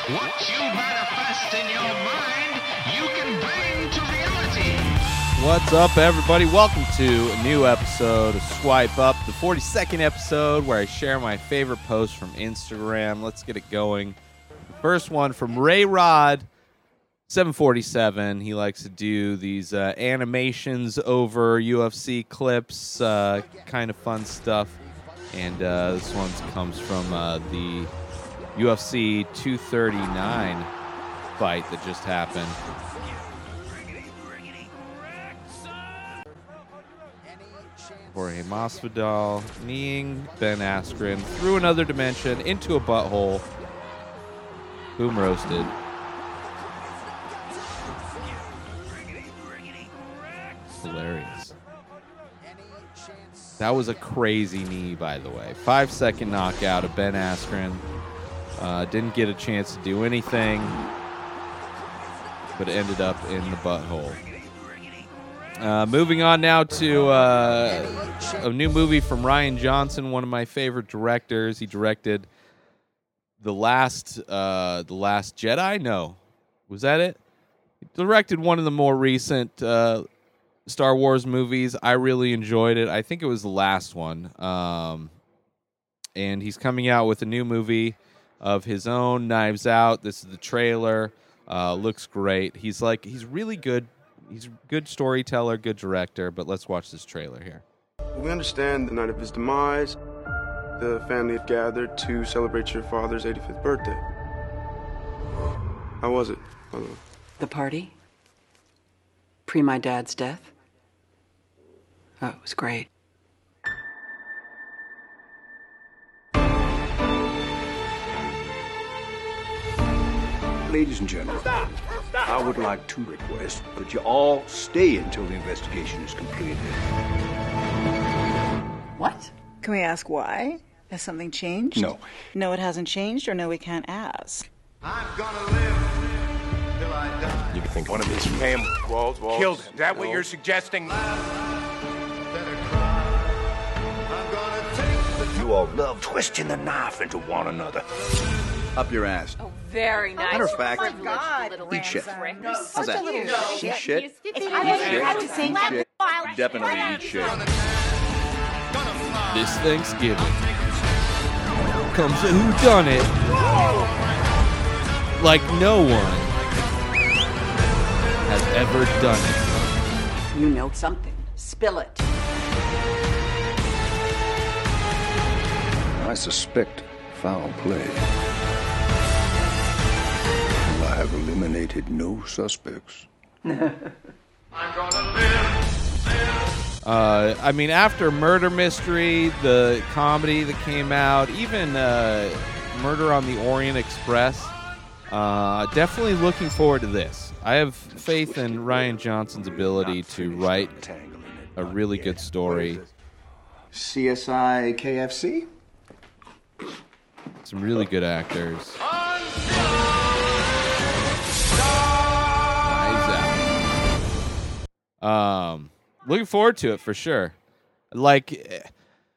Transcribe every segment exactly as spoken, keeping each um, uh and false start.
What you manifest in your mind, you can bring to reality. What's up, everybody? Welcome to a new episode of Swipe Up, the forty-second episode where I share my favorite posts from Instagram. Let's get it going. First one from Ray Rod, seven forty-seven. He likes to do these uh, animations over U F C clips, uh, kind of fun stuff. And uh, this one comes from uh, the U F C two thirty-nine fight that just happened. Jorge Masvidal kneeing Ben Askren through another dimension into a butthole. Boom roasted. Hilarious. That was a crazy knee, by the way. Five second knockout of Ben Askren. Uh, didn't get a chance to do anything, but ended up in the butthole. Uh, moving on now to uh, a new movie from Rian Johnson, one of my favorite directors. He directed the last, uh, the Last Jedi. No, was that it? He directed one of the more recent uh, Star Wars movies. I really enjoyed it. I think it was the last one. Um, and he's coming out with a new movie of his own, Knives Out. This is the trailer. Uh, looks great. He's like, he's really good. He's a good storyteller, good director, but let's watch this trailer here. We understand the night of his demise, the family had gathered to celebrate your father's eighty-fifth birthday. How was it, by the way? The party? Pre my dad's death? Oh, it was great. Ladies and gentlemen, stop, stop. I would like to request that you all stay until the investigation is completed. What? Can we ask why? Has something changed? No. No, it hasn't changed, or no, we can't ask. I'm gonna live till I die. You can think one of his family Walls, walls. killed him. Is that what you're suggesting? You all love twisting the knife into one another. Up your ass. Oh, very nice. Matter of fact, Oh, my God. eat shit. How's that? Little Eat shit? If I wasn't Shit. practicing, Eat shit. I'll Definitely eat shit. This Thanksgiving comes a whodunit like no one has ever done it. You know something. Spill it. I suspect foul play. And I have eliminated no suspects. Uh, I mean, after Murder Mystery, the comedy that came out, even uh, Murder on the Orient Express, uh, definitely looking forward to this. I have faith in Rian Johnson's ability to write a really good story. C S I K F C? Some really good actors. Knives Out. Um, looking forward to it for sure. Like,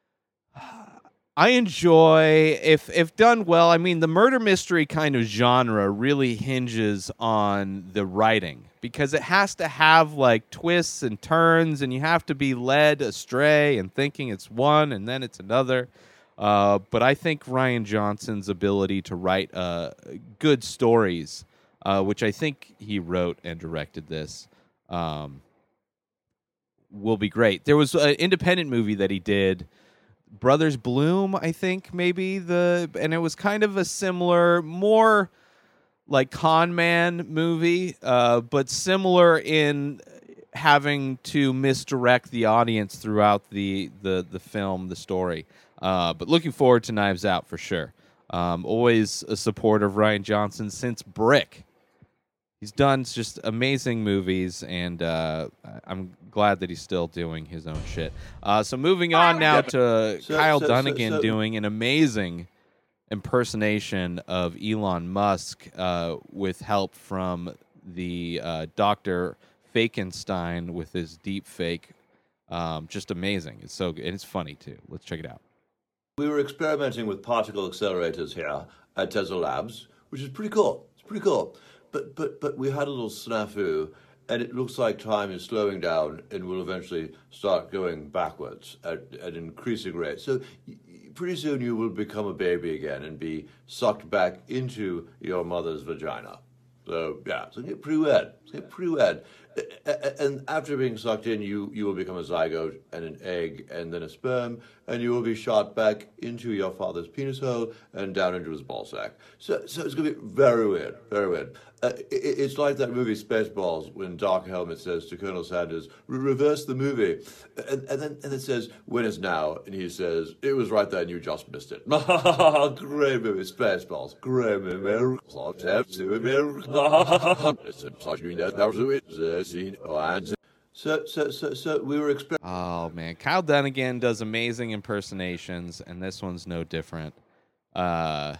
I enjoy if if done well. I mean, the murder mystery kind of genre really hinges on the writing because it has to have like twists and turns, and you have to be led astray and thinking it's one and then it's another. Uh, but I think Rian Johnson's ability to write uh, good stories, uh, which I think he wrote and directed this, um, will be great. There was an independent movie that he did, Brothers Bloom, I think, maybe, the and it was kind of a similar, more like con man movie, uh, but similar in having to misdirect the audience throughout the, the, the film, the story. Uh, but looking forward to Knives Out for sure. Um, always a supporter of Rian Johnson since Brick. He's done just amazing movies, and uh, I'm glad that he's still doing his own shit. Uh, so moving on now to So- Kyle so- so- Dunnigan so- doing an amazing impersonation of Elon Musk uh, with help from the uh, Doctor Fakenstein with his deep fake. Um, just amazing. It's so good. And it's funny, too. Let's check it out. We were experimenting with particle accelerators here at Tesla Labs which is pretty cool. It's pretty cool. But but but we had a little snafu, and it looks like time is slowing down and will eventually start going backwards at, at an increasing rate. So y- pretty soon you will become a baby again and be sucked back into your mother's vagina. So yeah, it's gonna get pretty weird. It's gonna get pretty weird. And after being sucked in, you, you will become a zygote and an egg and then a sperm, and you will be shot back into your father's penis hole and down into his ball sack. So, so it's going to be very weird, very weird. Uh, it, it's like that movie Spaceballs when Doc Helmet says to Colonel Sanders, reverse the movie. And, and then and it says, when is now? And he says, it was right there and you just missed it. Great movie, Spaceballs. Great movie. So, so, so, so we were expecting. Oh man, Kyle Dunnigan does amazing impersonations, and this one's no different. Uh,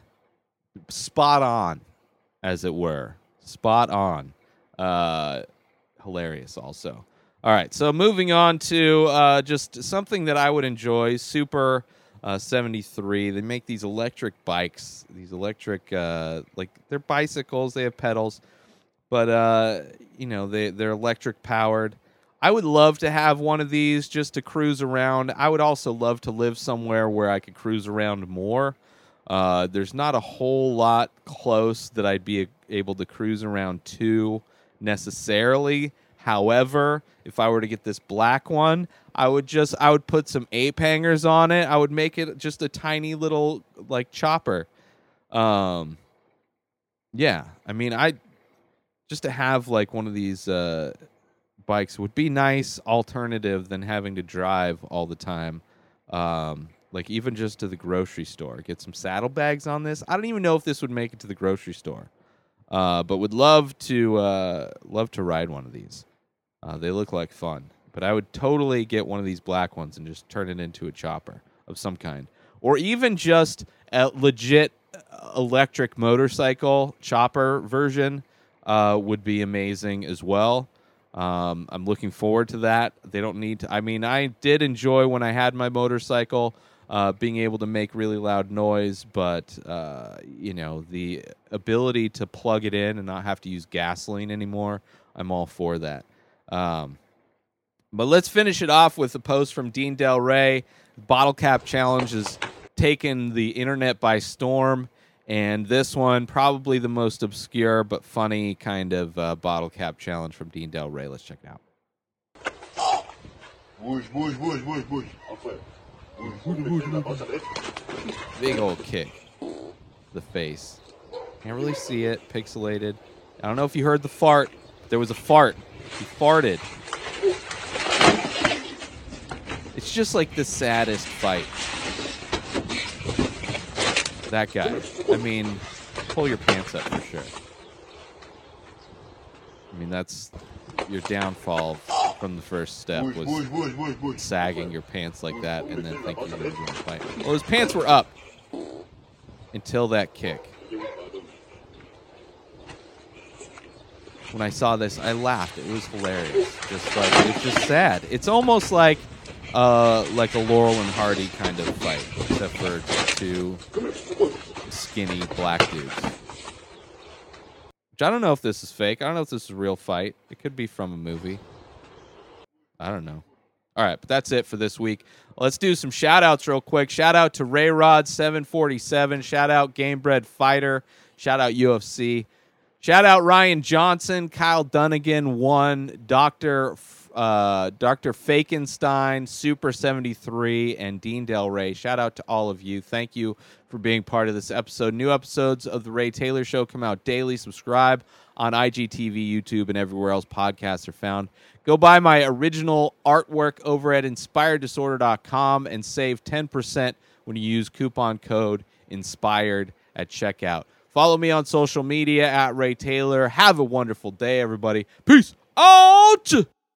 spot on, as it were. Spot on. Uh, hilarious, also. All right, so moving on to uh, just something that I would enjoy. Super uh, seventy-three. They make these electric bikes. These electric, uh, like they're bicycles. They have pedals, but uh, you know they they're electric powered. I would love to have one of these just to cruise around. I would also love to live somewhere where I could cruise around more. Uh, there's not a whole lot close that I'd be able to cruise around to necessarily. However, if I were to get this black one, I would just I would put some ape hangers on it. I would make it just a tiny little like chopper. Um, yeah, I mean, I just to have like one of these uh, bikes would be nice alternative than having to drive all the time. Um, like even just to the grocery store, get some saddlebags on this. I don't even know if this would make it to the grocery store, uh, but would love to uh, love to ride one of these. Uh, they look like fun, but I would totally get one of these black ones and just turn it into a chopper of some kind, or even just a legit electric motorcycle chopper version uh, would be amazing as well. Um, I'm looking forward to that. They don't need to. I mean, I did enjoy when I had my motorcycle uh, being able to make really loud noise, but uh, you know, the ability to plug it in and not have to use gasoline anymore, I'm all for that. Um, but let's finish it off with a post from Dean Del Rey. Bottle Cap Challenge has taken the internet by storm, and this one probably the most obscure but funny kind of uh, bottle cap challenge from Dean Del Rey. Let's check it out. Big old kick. The face. Can't really see it. Pixelated. I don't know if you heard the fart. There was a fart. He farted. It's just like the saddest fight. That guy. I mean, pull your pants up for sure. I mean, that's your downfall from the first step was sagging your pants like that and then thinking you were going to fight. Well, his pants were up until that kick. When I saw this, I laughed. It was hilarious. Just like it's just sad. It's almost like uh, like a Laurel and Hardy kind of fight, except for two skinny black dudes. Which I don't know if this is fake. I don't know if this is a real fight. It could be from a movie. I don't know. All right, but that's it for this week. Let's do some shout-outs real quick. Shout out to Ray Rod seven forty-seven. Shout out Gamebred Fighter. Shout out U F C. Shout out Ryan Johnson, Kyle Dunnigan, one, Doctor Uh, Doctor Fakenstein, Super seventy-three, and Dean Del Rey. Shout out to all of you. Thank you for being part of this episode. New episodes of The Ray Taylor Show come out daily. Subscribe on I G T V, YouTube, and everywhere else podcasts are found. Go buy my original artwork over at inspired disorder dot com and save ten percent when you use coupon code INSPIRED at checkout. Follow me on social media at Ray Taylor. Have a wonderful day, everybody. Peace out!